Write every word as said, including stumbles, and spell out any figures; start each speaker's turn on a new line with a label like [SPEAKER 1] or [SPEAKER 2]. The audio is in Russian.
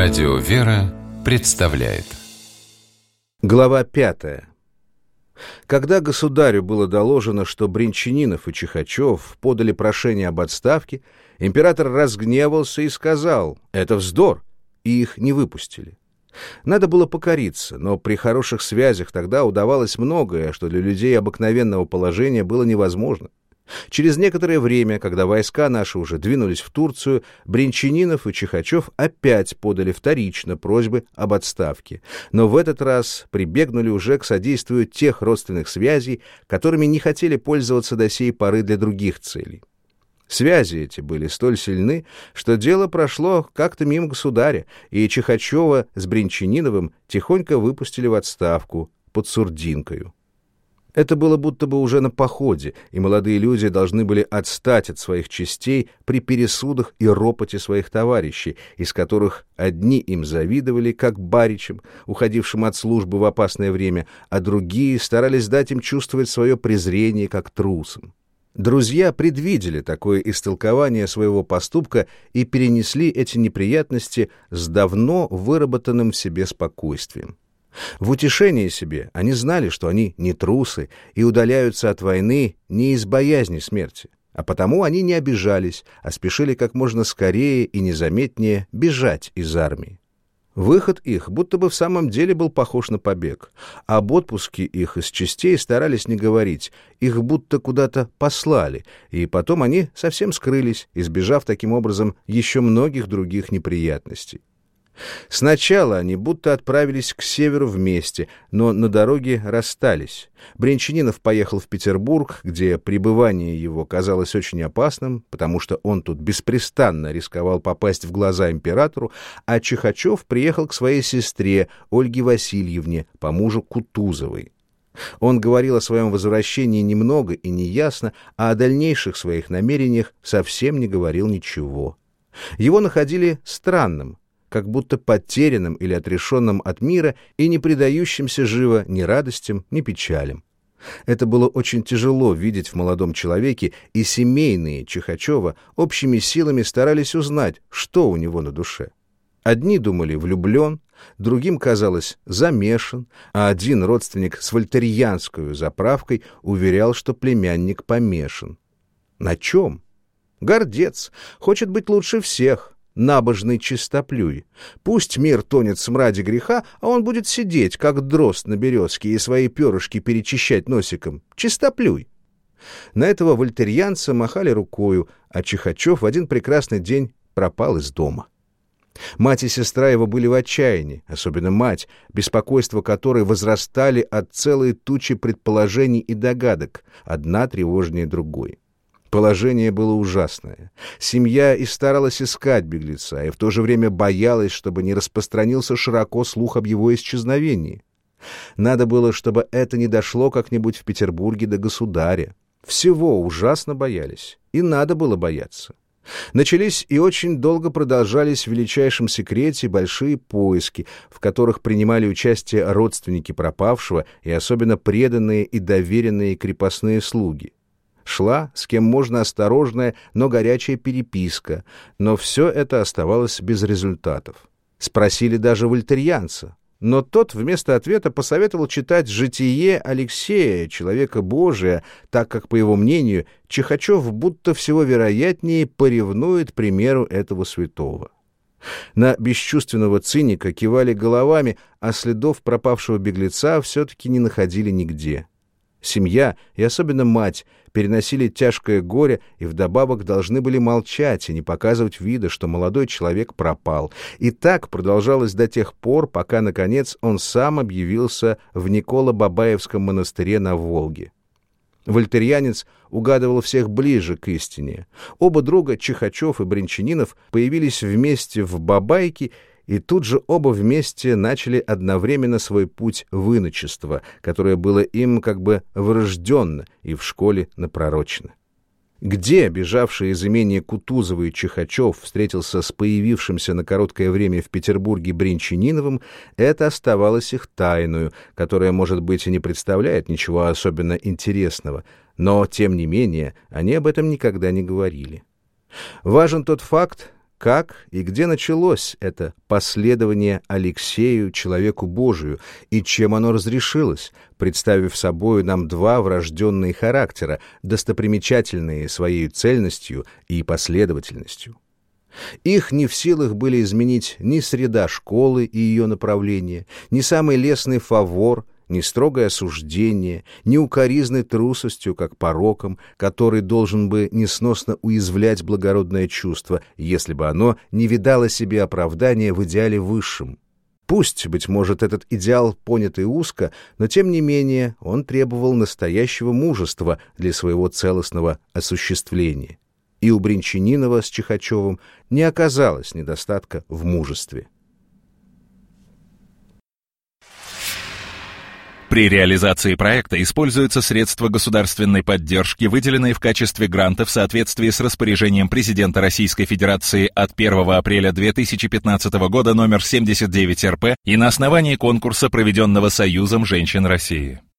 [SPEAKER 1] Радио «Вера» представляет.
[SPEAKER 2] Глава пятая. Когда государю было доложено, что Бринчанинов и Чихачев подали прошение об отставке, император разгневался и сказал: «Это вздор», и их не выпустили. Надо было покориться, но при хороших связях тогда удавалось многое, что для людей обыкновенного положения было невозможно. Через некоторое время, когда войска наши уже двинулись в Турцию, Бринчанинов и Чихачев опять подали вторично просьбы об отставке, но в этот раз прибегнули уже к содействию тех родственных связей, которыми не хотели пользоваться до сей поры для других целей. Связи эти были столь сильны, что дело прошло как-то мимо государя, и Чихачева с Бринчаниновым тихонько выпустили в отставку под Сурдинкою. Это было будто бы уже на походе, и молодые люди должны были отстать от своих частей при пересудах и ропоте своих товарищей, из которых одни им завидовали, как баричам, уходившим от службы в опасное время, а другие старались дать им чувствовать свое презрение, как трусам. Друзья предвидели такое истолкование своего поступка и перенесли эти неприятности с давно выработанным в себе спокойствием. В утешение себе они знали, что они не трусы и удаляются от войны не из боязни смерти, а потому они не обижались, а спешили как можно скорее и незаметнее бежать из армии. Выход их будто бы в самом деле был похож на побег, а об отпуске их из частей старались не говорить, их будто куда-то послали, и потом они совсем скрылись, избежав таким образом еще многих других неприятностей. Сначала они будто отправились к северу вместе, но на дороге расстались. Бринчанинов поехал в Петербург, где пребывание его казалось очень опасным, потому что он тут беспрестанно рисковал попасть в глаза императору, а Чихачев приехал к своей сестре Ольге Васильевне, по мужу Кутузовой. Он говорил о своем возвращении немного и неясно, а о дальнейших своих намерениях совсем не говорил ничего. Его находили странным, как будто потерянным или отрешенным от мира и не предающимся живо ни радостям, ни печалям. Это было очень тяжело видеть в молодом человеке, и семейные Чихачева общими силами старались узнать, что у него на душе. Одни думали влюблен, другим казалось замешан, а один родственник с вольтерьянскую заправкой уверял, что племянник помешан. На чем? Гордец, хочет быть лучше всех. Набожный чистоплюй. Пусть мир тонет в смраде греха, а он будет сидеть, как дрозд на березке, и свои перышки перечищать носиком. Чистоплюй. На этого вольтерьянца махали рукою, а Чихачев в один прекрасный день пропал из дома. Мать и сестра его были в отчаянии, особенно мать, беспокойство которой возрастали от целой тучи предположений и догадок, одна тревожнее другой. Положение было ужасное. Семья и старалась искать беглеца, и в то же время боялась, чтобы не распространился широко слух об его исчезновении. Надо было, чтобы это не дошло как-нибудь в Петербурге до государя. Всего ужасно боялись, и надо было бояться. Начались и очень долго продолжались в величайшем секрете большие поиски, в которых принимали участие родственники пропавшего и особенно преданные и доверенные крепостные слуги. Шла, с кем можно, осторожная, но горячая переписка, но все это оставалось без результатов. Спросили даже вольтерьянца, но тот вместо ответа посоветовал читать «Житие Алексея, человека Божия», так как, по его мнению, Чихачев будто всего вероятнее поревнует примеру этого святого. На бесчувственного циника кивали головами, а следов пропавшего беглеца все-таки не находили нигде. Семья, и особенно мать, переносили тяжкое горе и вдобавок должны были молчать и не показывать вида, что молодой человек пропал. И так продолжалось до тех пор, пока, наконец, он сам объявился в Николо-Бабаевском монастыре на Волге. Вольтерьянец угадывал всех ближе к истине. Оба друга, Чихачев и Бринчанинов, появились вместе в Бабайке, и тут же оба вместе начали одновременно свой путь в иночество, которое было им как бы врожденно и в школе напророчено. Где бежавший из имения Кутузова и Чихачев встретился с появившимся на короткое время в Петербурге Бринчаниновым, это оставалось их тайною, которая, может быть, и не представляет ничего особенно интересного, но, тем не менее, они об этом никогда не говорили. Важен тот факт, как и где началось это последование Алексею, человеку Божию, и чем оно разрешилось, представив собою нам два врожденные характера, достопримечательные своей цельностью и последовательностью. Их не в силах были изменить ни среда школы и ее направление, ни самый лестный фавор, ни строгое осуждение, ни укоризны трусостью, как пороком, который должен бы несносно уязвлять благородное чувство, если бы оно не видало себе оправдания в идеале высшем. Пусть, быть может, этот идеал понятый узко, но тем не менее он требовал настоящего мужества для своего целостного осуществления. И у Бринчанинова с Чихачевым не оказалось недостатка в мужестве.
[SPEAKER 3] При реализации проекта используются средства государственной поддержки, выделенные в качестве гранта в соответствии с распоряжением президента Российской Федерации от первого апреля две тысячи пятнадцатого года номер семьдесят девять эр пэ и на основании конкурса, проведенного Союзом женщин России.